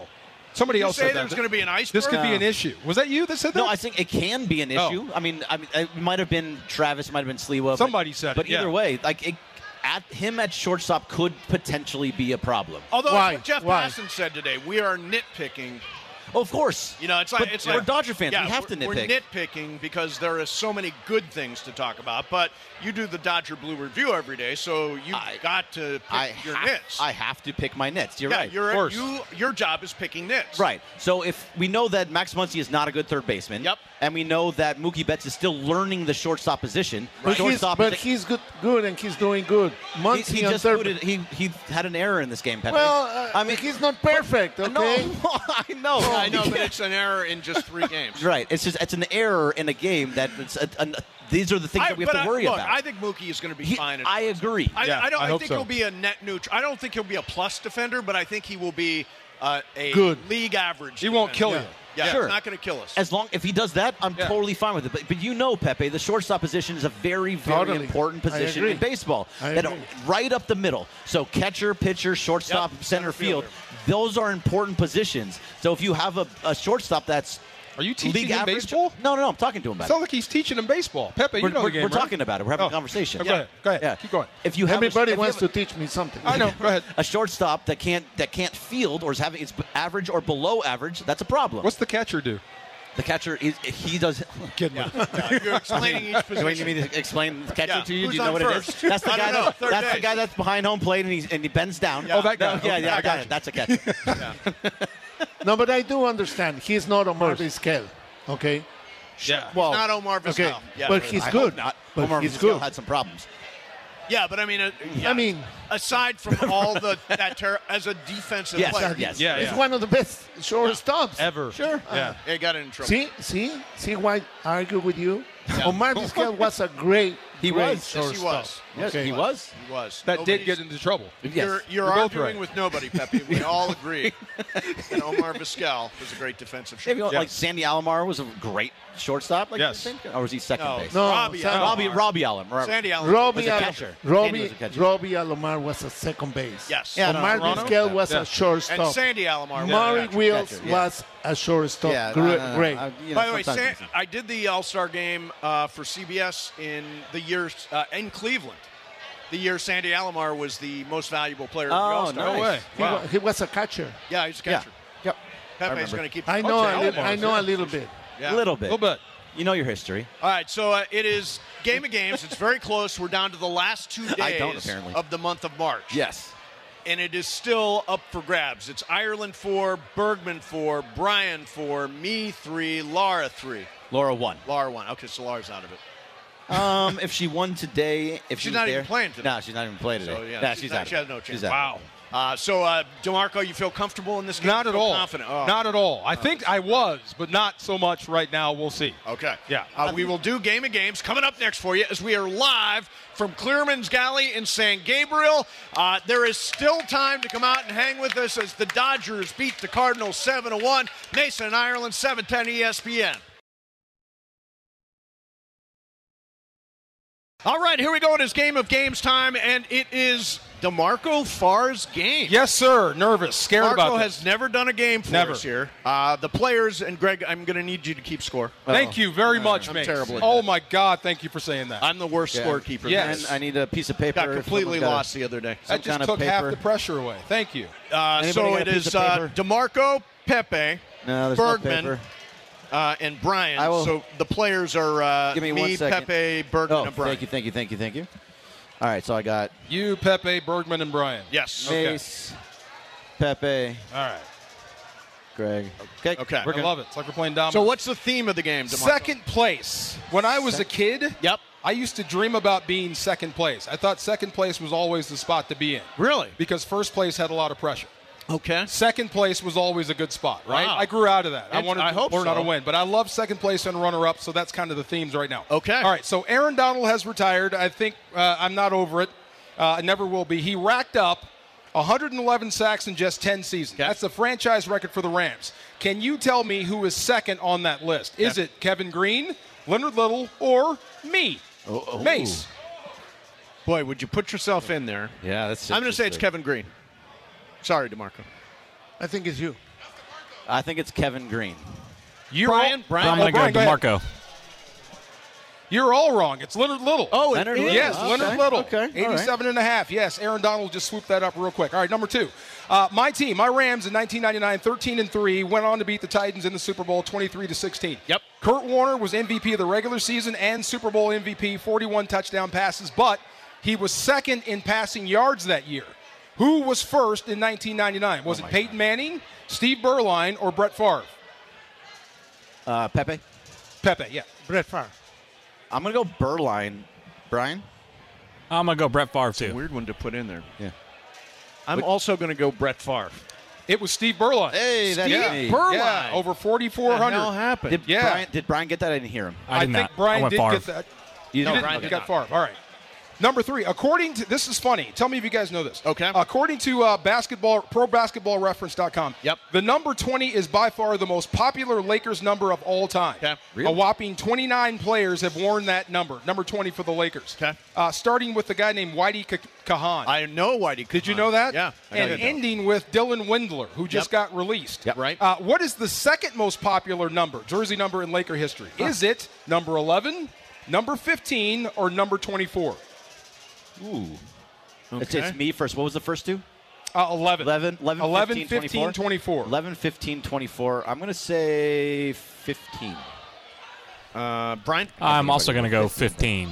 Somebody Did you else say said there that. was going to be an iceberg? This could be No. an issue. Was that you that said that? No, I think it can be an Oh. issue. I mean, I mean, it might have been Travis, it might have been Sliwa. Somebody but, said it, But either yeah. way, like it, at him at shortstop could potentially be a problem. Although Why? what Jeff Why? Passan said today, we are nitpicking. Oh, of course. You know, it's like But it's we're like Dodger fans. Yeah, We have to we're- nitpick. We're nitpicking because there are so many good things to talk about. But you do the Dodger Blue Review every day, so you have got to pick I your have, nits. I have to pick my nits. You're yeah, right. You're, of course. You, your job is picking nits. Right. So if we know that Max Muncy is not a good third baseman, Yep. and we know that Mookie Betts is still learning the shortstop position, But, he's, shortstop but is a- he's good, good, and he's doing good. he, Muncy he on just third. booted, he he had an error in this game, Pepe. Well, uh, I mean, he's not perfect. Okay. no, I know, I know, but it's an error in just three games. Right. It's just it's an error in a game that it's a, an these are the things I, that we have but to worry I, look, about. I think Mookie is going to be He- fine. At I agree. I, Yeah, I don't. I I, hope think so. he'll be a net neutral. I don't think he'll be a plus defender, but I think he will be uh, a Good. league average. He won't defender. kill you. Yeah, Sure. he's not going to kill us. As long if he does that, I'm Yeah. totally fine with it. But, but you know, Pepe, the shortstop position is a very, very Totally. important I position agree. in baseball. I That agree. right up the middle. So catcher, pitcher, shortstop, Yep, center center field. fielder. Those are important positions. So if you have a, a shortstop that's Are you teaching league him average, baseball? No, no, no. I'm talking to him about Sounds it. like he's teaching him baseball. Pepe, you We're, know we're, the game, we're right? talking about it. We're having Oh. a conversation. Oh, go ahead. Go ahead. Yeah. Keep going. If you have Everybody a, if you wants have to teach me something. I know. Go ahead. a, a shortstop that can't that can't field or is having it's average or below average, that's a problem. What's the catcher do? the catcher is he does. Kidding me. Yeah, you're explaining each Do you position. need me to explain the catcher Yeah. to you? Who's Do you know on what first? it is? That's the I guy. don't know. That, Third that's the base. guy that's behind home plate and, he's, and he bends down. Oh, that guy. No, yeah, Okay, yeah, I I got got you. it. That's a catcher. No, but I do understand. He's not Omar Vizquel, okay? Yeah. Well, Not Omar Vizquel. Okay, Yeah, but he's I good. hope not. But Omar he's Vizquel good. had some problems. yeah, but I mean, uh, yeah. I mean, aside from all the that ter- as a defensive Yes, player, yes. Yeah, he's yeah. one of the best shortstops. Ever. Sure. Yeah. he got in trouble. See, see, see why I argue with you? Omar Vizquel was a great, He great was. Yes, he shortstop. was. Yes, Okay. he was. He was. That did Nobody's- get into trouble. Yes. You're, you're You're both arguing right. with nobody, Pepe. We all agree that Omar Vizquel was a great defensive Maybe shortstop. like Sandy Alomar was a great shortstop. Like Yes. the same- or was he second No, base? No, Robbie, Sandy- Robbie Alomar. Robbie Alomar. Sandy Alomar. Robbie, was a Al- catcher. Sandy Robbie, was a catcher. Robbie Alomar was a second base. Yes. Yeah, Omar no, Toronto? Vizquel was Yeah. a shortstop. And Sandy Alomar. was Maury a catcher. Wills catcher, yeah. was a shortstop. Yeah, Gre- no, no, no, Great. I- you know, By the way, sometimes San- it's- I did the All-Star game uh, for C B S in the year uh, in Cleveland. The year Sandy Alomar was the most valuable player of the Oh, All-Star. nice. No way. He, Wow. wa- he was a catcher. Yeah, he's a Yeah. catcher. Yep. Pepe's remember. going to keep. I know, Okay, a, little, Alomar, I know yeah. a little bit. Yeah. A little A bit. little bit. You know your history. All right, so uh, it is game of games. It's very close. We're down to the last two days I don't, apparently. of the month of March. Yes. And it is still up for grabs. It's Ireland four, Bergman four, Brian four, me three, Laura three. Laura won. Laura one. Okay, so Laura's out of it. Um, if she won today, if she She's was not there, even playing today. No, she's not even playing today. So, yeah, Nah, she's she's not- out. she of has no it. chance. She's out. Wow. Uh, so, uh, DeMarco, you feel comfortable in this game? Not You at feel all. Confident. Oh. Not at all. I think I was, but not so much right now. We'll see. Okay. Yeah. Uh, we will do Game of Games coming up next for you as we are live from Clearman's Galley in San Gabriel. Uh, there is still time to come out and hang with us as the Dodgers beat the Cardinals seven to one. Mason and Ireland, seven ten E S P N. All right, here we go. It is Game of Games time, and it is DeMarco Farr's game. Yes, sir. Nervous. Scared Marco about has this. never done a game for Never. us here. Uh, the players, and Greg, I'm going to need you to keep score. Thank you very much, I'm mate. terrible at Oh, that. my God. Thank you for saying that. I'm the worst Yeah. scorekeeper. Yes. And I need a piece of paper. Got if completely someone's got a- lost the other day. some that just kind of took half paper. the pressure away. Thank you. Uh, Anybody so got a it piece is of uh, paper? DeMarco, Pepe, No, there's no Bergman, paper. uh, and Brian. I will- So the players are uh, Give me one second. Pepe, Bergman, Oh, and Brian. thank you, thank you, thank you, thank you. All right, so I got You, Pepe, Bergman, and Brian. Yes. Okay. Mace, Pepe, All right. Greg. Okay. Okay. I love it. It's like we're playing dominoes. So what's the theme of the game, DeMarco? Second place. When I was a kid, Yep. I used to dream about being second place. I thought second place was always the spot to be in. Really? Because first place had a lot of pressure. Okay. Second place was always a good spot, right? Wow. I grew out of that. I It's- wanted I to hope learn how to so. win. But I love second place and runner-up, so that's kind of the themes right now. Okay. All right, so Aaron Donald has retired. I think uh, I'm not over it. Uh, I never will be. He racked up one hundred eleven sacks in just ten seasons. Okay. That's the franchise record for the Rams. Can you tell me who is second on that list? Is Okay. it Kevin Green, Leonard Little, or me? Oh, oh. Mace. Boy, would you put yourself in there? Yeah, that's. I'm going to say it's interesting. Kevin Green. Sorry, DeMarco. I think it's you. I think it's Kevin Green. You're Brian? all, Brian? I'm oh, going to Brian, go ahead. DeMarco. You're all wrong. It's Leonard Little. Oh, Leonard it Little. Yes, Okay. Leonard Little. Okay. All right. eighty-seven and a half. Yes, Aaron Donald just swooped that up real quick. All right, number two. Uh, my team, my Rams in nineteen ninety-nine, thirteen and three, went on to beat the Titans in the Super Bowl twenty-three to sixteen. Yep. Kurt Warner was M V P of the regular season and Super Bowl M V P, forty-one touchdown passes, but he was second in passing yards that year. Who was first in nineteen ninety-nine? Was Oh it Peyton Manning, Steve Berline, or Brett Favre? Uh, Pepe. Pepe, yeah. Brett Favre. I'm going to go Berline. Brian? I'm going to go Brett Favre, It's a too. weird one to put in there. Yeah. I'm also going to go Brett Favre. It was Steve Berline. Hey, that's Steve me. Berline. Yeah, over forty-four What the hell hundred. happened? Did, Yeah. Brian, did Brian get that? I didn't hear him. I did think not. Brian I went did Favre. get that. You You know, didn't. Brian You did got not. Favre. All right. Number three, according to, this is funny. Tell me if you guys know this. Okay. According to uh, basketball, pro basketball reference dot com, Yep. the number twenty is by far the most popular Lakers number of all time. Okay. A whopping twenty-nine players have worn that number, number twenty for the Lakers. Okay. Uh, starting with a guy named Whitey K- Kahan. I know Whitey. Did you know that? Yeah. I And know you ending with Dylan Windler, who just Yep. got released. Yep. Right. Uh, what is the second most popular number, jersey number in Laker history? Is it number eleven, number fifteen, or number twenty-four? Ooh. It's, Okay. it's me first. What was the first two? Uh, eleven. eleven, eleven, eleven, fifteen, fifteen, twenty-four. eleven, fifteen, twenty-four. I'm going to say fifteen. Uh, Brian? I'm also going to go fifteen.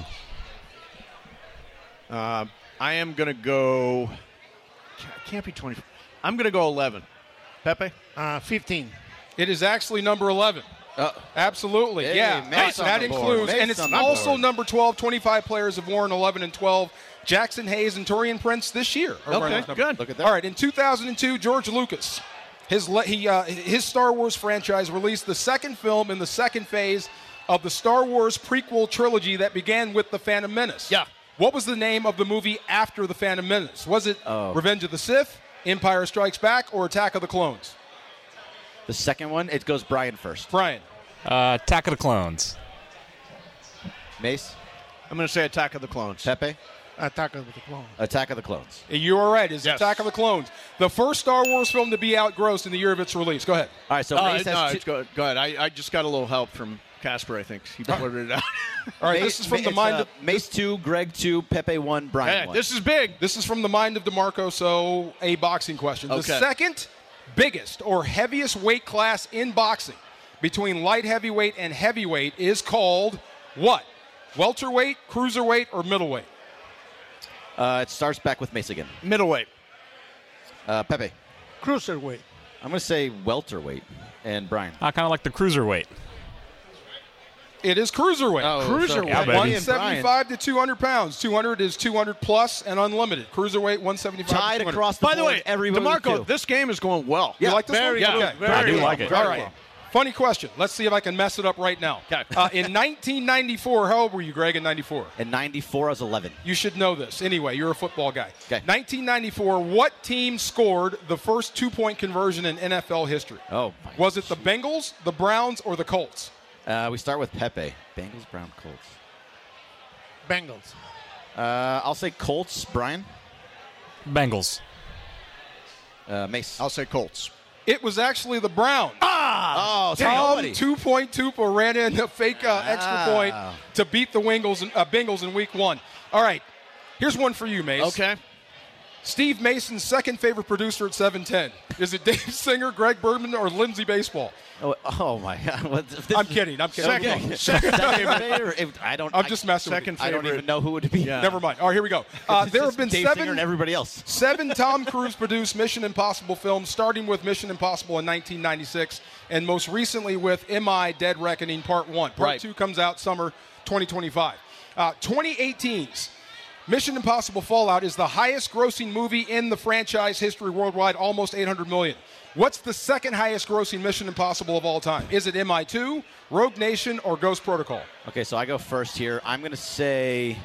Uh, I am going to go. Can't be twenty. I'm going to go eleven. Pepe? Uh, fifteen. It is actually number eleven. Uh, Absolutely, Hey, yeah. Mace that on the board. includes, Mace and it's on the also board. number twelve. twenty-five players have worn eleven and twelve. Jackson Hayes and Torian Prince this year. are wearing Okay, those numbers. good. Look at that. All right, in two thousand two, George Lucas, his le- he uh, his Star Wars franchise released the second film in the second phase of the Star Wars prequel trilogy that began with The Phantom Menace. Yeah. What was the name of the movie after The Phantom Menace? Was it Oh. Revenge of the Sith, Empire Strikes Back, or Attack of the Clones? The second one, it goes Brian first. Brian. Uh, Attack of the Clones. Mace? I'm going to say Attack of the Clones. Pepe? Attack of the Clones. Attack of the Clones. You are right. It's Yes. Attack of the Clones. The first Star Wars film to be outgrossed in the year of its release. Go ahead. All right, so Uh, Mace has no, two- it's good. Good. I, I just got a little help from Casper, I think. He blurted it out. All right, Mace, this is from the it's, mind uh, of Mace two, Greg two, Pepe one, Brian Hey, one. this is big. this is from the mind of DeMarco. So a boxing question. The Okay. second biggest or heaviest weight class in boxing between light heavyweight and heavyweight is called what? Welterweight, cruiserweight, or middleweight? Uh, it starts back with Mace again. Middleweight. Uh, Pepe. Cruiserweight. I'm going to say welterweight. And Brian. I kind of like the cruiserweight. It is cruiserweight. Oh, Cruiserweight. Yeah, baby. one seventy-five to two hundred pounds. two hundred is two hundred plus and unlimited. Cruiserweight, one seventy-five Tied to two hundred. across the By the board. way, Everybody DeMarco, too. this game is going well. You like this very one? good. Okay. Very I do good. like it. All right. Funny question. Let's see if I can mess it up right now. Okay. Uh, in nineteen ninety-four, how old were you, Greg, in ninety-four? In ninety-four, I was eleven. You should know this. Anyway, you're a football guy. Okay. nineteen ninety-four, what team scored the first two-point conversion in N F L history? Oh, my Was it the Bengals, the Browns, or the Colts? Uh, we start with Pepe. Bengals, Brown, Colts. Bengals. Uh, I'll say Colts. Brian. Bengals. Uh, Mace. I'll say Colts. It was actually the Browns. Oh, so Tom nobody. two-point Tupa ran in a fake uh, extra Ah. point to beat the Wingles in, uh, Bengals in week one. All right. Here's one for you, Mace. Okay. Steve Mason's second favorite producer at seven ten. Is it Dave Singer, Greg Bergman, or Lindsey Baseball? Oh, oh my God! What, this I'm is- kidding. I'm kidding. Second. Second favorite. If- I don't. I'm I- just messing Second with I don't favorite. even know who it would be. Yeah. you. Never mind. All right, here we go. Uh, It's there just have been Dave Singer and seven, everybody else. seven Tom Cruise-produced Mission Impossible films, starting with Mission Impossible in nineteen ninety-six, and most recently with M I Dead Reckoning Part one. Part Right. two comes out summer twenty twenty-five. Uh, twenty eighteen's Mission Impossible Fallout is the highest-grossing movie in the franchise history worldwide, almost eight hundred million dollars. What's the second highest-grossing Mission Impossible of all time? Is it M I two, Rogue Nation, or Ghost Protocol? Okay, so I go first here. I'm going to say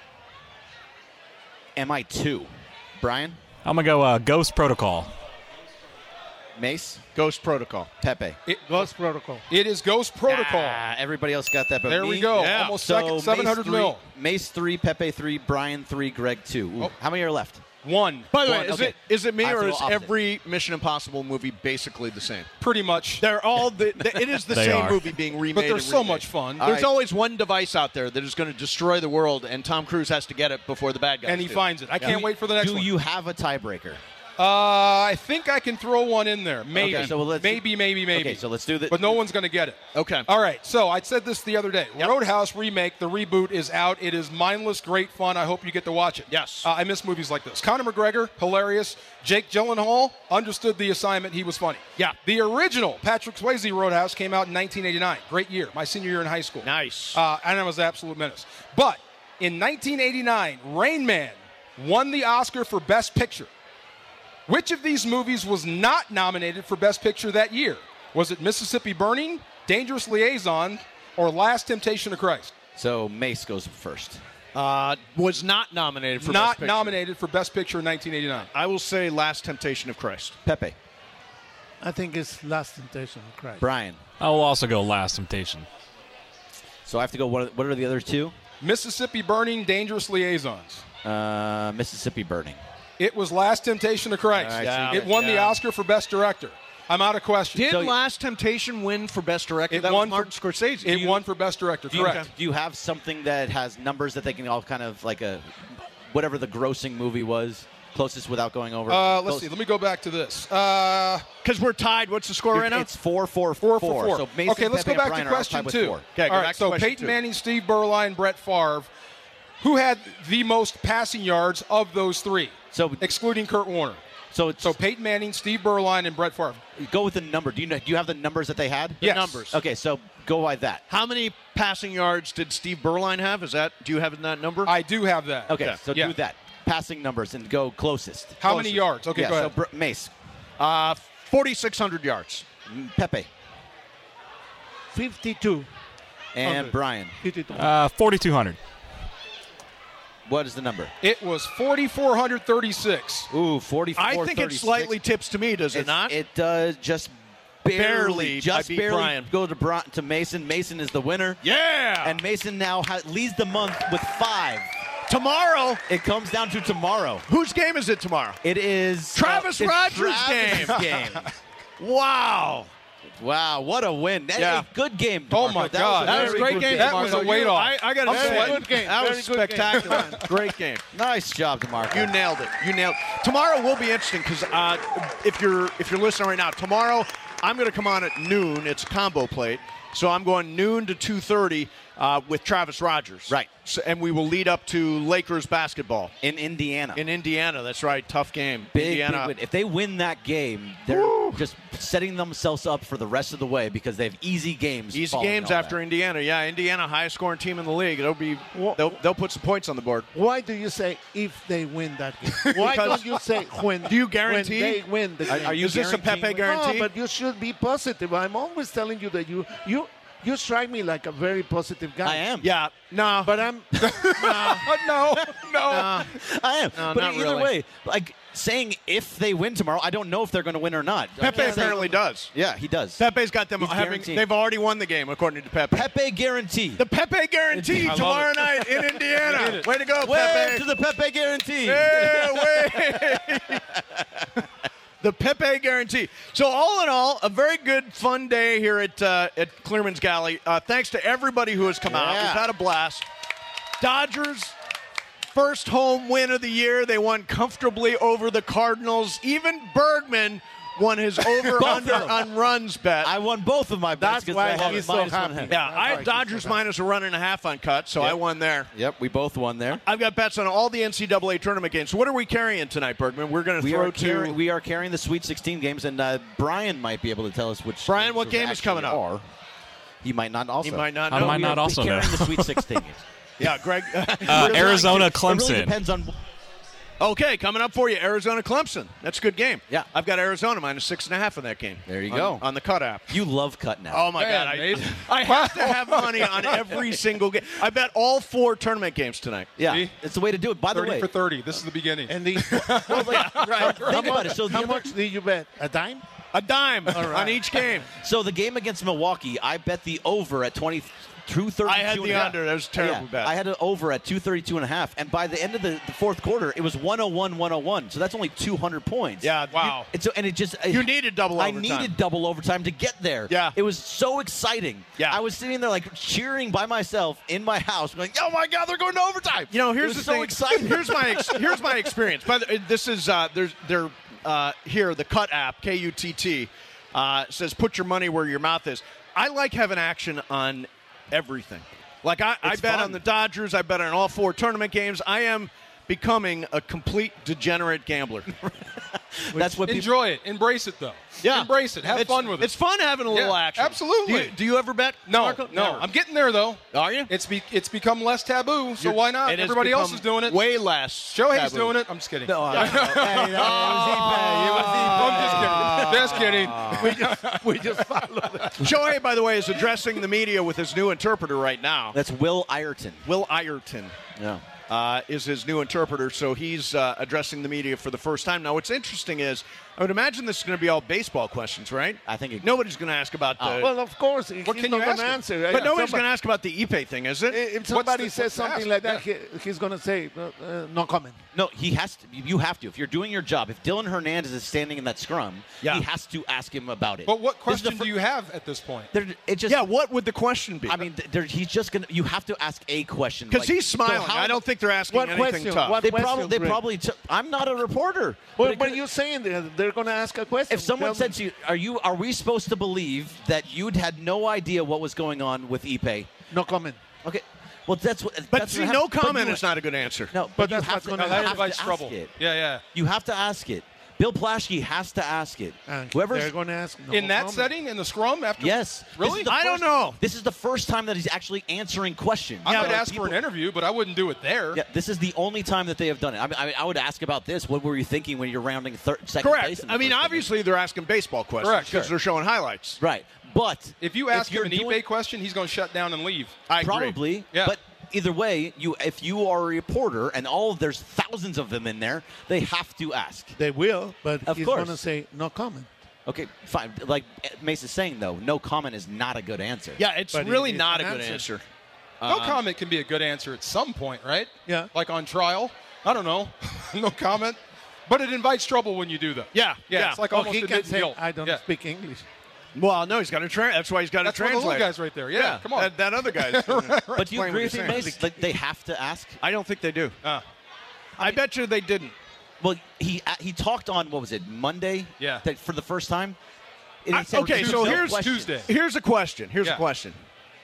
M I two. Brian? I'm going to go uh, Ghost Protocol. Mace? Ghost Protocol. Pepe? It, Ghost Protocol. it is Ghost Protocol. Ah, everybody else got that but There me. we go. Yeah. Almost So second, seven hundred Mace three, mil. Mace three, Pepe three, Brian three, Greg two. Ooh, Oh. How many are left? One. By the way, One, is okay. it is it me I have or to is go opposite. every Mission Impossible movie basically the same? Pretty much. They're all the, the it is the They same are. movie being remade. But they're and so remade. much fun. There's right. always one device out there that is going to destroy the world, and Tom Cruise has to get it before the bad guys And he do. finds it. I Yeah. can't wait for the next Do one. you have a tiebreaker? Uh, I think I can throw one in there. Maybe. Okay, so let's- maybe, maybe, maybe. Okay, so let's do the- But no one's going to get it. Okay. All right. So I said this the other day. Roadhouse remake, the reboot is out. It is mindless, great fun. I hope you get to watch it. Yes. Uh, I miss movies like this. Conor McGregor, hilarious. Jake Gyllenhaal understood the assignment. He was funny. Yeah. The original Patrick Swayze Roadhouse came out in nineteen eighty-nine. Great year. My senior year in high school. Nice. Uh, and I was an absolute menace. But in nineteen eighty-nine, Rain Man won the Oscar for Best Picture. Which of these movies was not nominated for Best Picture that year? Was it Mississippi Burning, Dangerous Liaison, or Last Temptation of Christ? So Mace goes first. Uh, was not nominated for Not Best Picture. nominated for Best Picture in nineteen eighty-nine. I will say Last Temptation of Christ. Pepe. I think it's Last Temptation of Christ. Brian. I will also go Last Temptation. So I have to go. What are, what are the other two? Mississippi Burning, Dangerous Liaisons. Uh, Mississippi Burning. It was Last Temptation of Christ. All right, Yeah. It won the Yeah. Oscar for Best Director. I'm out of question. Did So- Last Temptation win for Best Director? It that won was Martin for, Scorsese. It Do you- won for Best Director, Do you, correct. do you have something that has numbers that they can all kind of like a whatever the grossing movie was closest without going over? Uh, let's Close- see. Let me go back to this. Uh, Because we're tied. What's the score right now? It's four, four, Four four. for four. So Mason, okay, let's Pepe, go and back Brian to are all question tied with two. four. Okay, go All back right, to so question Peyton two. Manning, Steve Berline, Brett Favre. Who had the most passing yards of those three? So excluding Kurt Warner. So it's, So Peyton Manning, Steve Berline, and Brett Favre. go with the number. Do you know? Do you have the numbers that they had? Yes. numbers. Okay, so go by that. How many passing yards did Steve Berline have? Is that? Do you have that number? I do have that. Okay, Yeah. so Yeah. do that. Passing numbers and go closest. How many Closest. yards? Okay, yeah, go so ahead. Br- Mace, Uh, forty-six hundred yards. mm, Pepe, fifty-two. and Hundred. Brian. fifty-two. Uh, forty-two hundred. What is the number? It was forty-four thirty-six. Ooh, forty-four. I think it slightly tips to me, does it It's- not? It does just barely, Barely. I just beat barely Brian. go to Bri- to Mason. Mason is the winner, yeah. and Mason now ha- leads the month with five. tomorrow, It comes down to tomorrow. whose game is it tomorrow? It is Travis uh, it's Rogers' Travis' game. game. Wow. Wow, what a win! Hey, Yeah. good game. Oh, DeMarco. my that God. Was a That was a very great good game. That was DeMarco. a weight You- off. I, I got to Very say, good game. that was Very good game. spectacular. Great game. Nice job, DeMarco. You nailed it. You nailed it. Tomorrow will be interesting because uh, if you're if you're listening right now, tomorrow I'm going to come on at noon. It's a combo plate, so I'm going noon to two thirty uh, with Travis Rogers. Right. So, and we will lead up to Lakers basketball in Indiana. in Indiana. That's right. Tough game. Big, Indiana. big win. If they win that game, they're Woo. just setting themselves up for the rest of the way because they have easy games. Easy following games all after that. Indiana. Yeah, Indiana, highest scoring team in the league. It'll be Wha- they'll, they'll put some points on the board. Why do you say if they win that game? Why Because- don't you say when? Do you guarantee? when they win the Are- game? are you Is this a guaranteeing Pepe win? guarantee? No, but you should be positive. I'm always telling you that you you you strike me like a very positive guy. I am. Yeah. No. But I'm no, no. I am. No, but not either really. way, like saying if they win tomorrow, I don't know if they're going to win or not. I Pepe can't say- apparently does. Yeah, he does. Pepe's got them He's having. guaranteed. They've already won the game according to Pepe. Pepe guarantee. The Pepe guarantee I love tomorrow it. night in Indiana. Way to go, Wave Pepe! to the Pepe guarantee. Yeah, way. The Pepe guarantee. So all in all, a very good, fun day here at uh, at Clearman's Galley. Uh, thanks to everybody who has come out. Yeah. We've had a blast. Dodgers. First home win of the year. They won comfortably over the Cardinals. Even Bergman won his over-under on runs bet. I won both of my bets. That's 'cause why I had he's so minus one happy. half. yeah, That's I why had he's Dodgers so minus a run and a half on cut, so Yep. I won there. Yep, we both won there. I've got bets on all the N C double A tournament games. So what are we carrying tonight, Bergman? We're going to We throw are, to carry, we are carrying the Sweet sixteen games, and uh, Brian might be able to tell us which. Brian, games what those game is actually coming up? Are. He might not also. He might not I know. might We not are also carrying know. the Sweet sixteen games. Yeah, Greg. Uh, Arizona, It really Clemson. depends on. Okay, coming up for you, Arizona Clemson. That's a good game. Yeah. I've got Arizona minus six and a half in that game. There you on- go. on the cut app. You love cut now. Oh my Man, God! I, Nate. I have to have money on every single game. I bet all four tournament games tonight. yeah, See? it's the way to do it. By the thirty way, for thirty. This is the beginning. and the well, like, Right. think about it. So the how other- much did you bet? A dime? A dime on each game. So the game against Milwaukee, I bet the over at twenty. two thirty-two I had and the a half. under. That was a terrible yeah, bet. I had it over at two thirty-two and a half. And by the end of the, the fourth quarter, it was one oh one one oh one. So that's only two hundred points. Yeah, wow. And, so, and it just. You needed double I overtime. needed double overtime to get there. Yeah. It was so exciting. Yeah. I was sitting there like cheering by myself in my house, going, oh my God, they're going to overtime. You know, here's it was the so thing. exciting. Here's my ex- here's my experience. By the, this is uh, there's there uh, here the Cut app K U T T uh, says put your money where your mouth is. I like having action on everything. Like I, I bet fun. on the Dodgers. I bet on all four tournament games. I am becoming a complete degenerate gambler. That's what people, Enjoy it. Embrace it, though. Yeah. Embrace it. Have It's- fun with it. It's fun having a little Yeah, action. absolutely. Do you, do you ever bet? No, Marco? no. Never. I'm getting there, though. Are you? It's be, it's become less taboo, so You're- why not? it has Everybody else become is doing it. Way less. Shohei's taboo. doing it. I'm just kidding. No, I- Hey, no, it was I'm just kidding. Just kidding. we just we just followed it. Shohei, by the way, is addressing the media with his new interpreter right now. That's Will Ireton. Will Ireton. Yeah. Uh, is his new interpreter, so he's uh, addressing the media for the first time. Now, what's interesting is, I would imagine this is going to be all baseball questions, right? I think it, Nobody's going to ask about the... Well, of course, he's What can not you going to ask him? answer. but Yeah, nobody's going somebody- to ask about the Ipe thing, is it? If What's somebody the- says what's something asked? like that, Yeah. he, he's going to say, uh, uh, no comment. No, he has to. You have to. If you're doing your job, if Dylan Hernandez is standing in that scrum, Yeah. he has to ask him about it. But what This is the question fir- do you have at this point? There- It just. Yeah, what would the question be? I mean, th- there, he's just gonna. You have to ask a question Because like, he's smiling. so how- I don't think they're asking What anything question? tough. What They question, probably. They Greg? probably. T- I'm not a reporter. Well, it but could- you're saying that they're going to ask a question. if someone Tell said me. to you, "Are you? Are we supposed to believe that you'd had no idea what was going on with Ipe?" No comment. Okay. Well, that's what. But that's see, what no hap- but comment you- is not a good answer. No, But but, you that's have what's to, gonna you that have invites to trouble. ask it. Yeah, yeah. You have to ask it. Bill Plaschke has to ask it. And Whoever's they're going to ask. No In that comment. setting, in the scrum, after Yes. Really? This is the I don't first- know. This is the first time that he's actually answering questions. I would So ask people- for an interview, but I wouldn't do it there. Yeah, this is the only time that they have done it. I mean, I, mean, I would ask about this. What were you thinking when you're rounding third, second base? Correct. in the I mean, first inning? obviously they're asking baseball questions Correct, because sure. they're showing highlights. Right. But If you ask you're him an doing- Ipe question, he's going to shut down and leave. I agree. probably, Yeah. but either way, you if you are a reporter and all there's thousands of them in there, they have to ask. They will, but Of he's course. going to say no comment. Okay, fine. Like Mace is saying, though, no comment is not a good answer. Yeah, it's But really it's not a an good answer. answer. No Uh, comment can be a good answer at some point, right? Yeah. Like on trial. I don't know. No comment. But it invites trouble when you do that. Yeah, Yeah, yeah. it's like Oh, almost he can admitting say, guilt. I don't Yeah. speak English. Well, no, he's got a tra- That's why he's got That's a one of the translator. little guys right there. Yeah, come on. That, that other guy's. But do you Explain what agree with he's me, saying. Mace? Like they have to ask. I don't think they do. Uh, I bet you they didn't. Well, he uh, he talked on what was it Monday? Yeah. That for the first time. And he I- said okay, there's so no here's question. Tuesday. Here's a question. Here's Yeah. a question.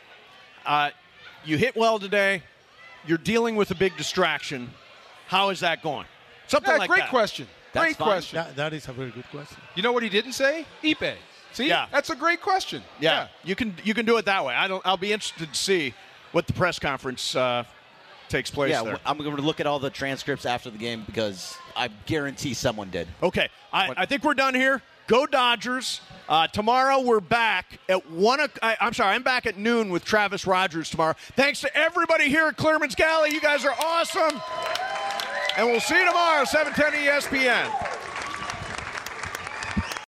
Uh, you hit well today. You're dealing with a big distraction. How is that going? Something yeah, like great that. question. That's great fine. question. That, that is a very good question. You know what he didn't say? Ipe. See? Yeah. That's a great question. Yeah, you can you can do it that way. I don't. I'll be interested to see what the press conference uh, takes place Yeah, there. I'm going to look at all the transcripts after the game because I guarantee someone did. Okay, I, I think we're done here. Go Dodgers. Uh, tomorrow we're back at one. O- I, I'm sorry, I'm back at noon with Travis Rogers tomorrow. Thanks to everybody here at Clearman's Galley. You guys are awesome. And we'll see you tomorrow, seven ten E S P N.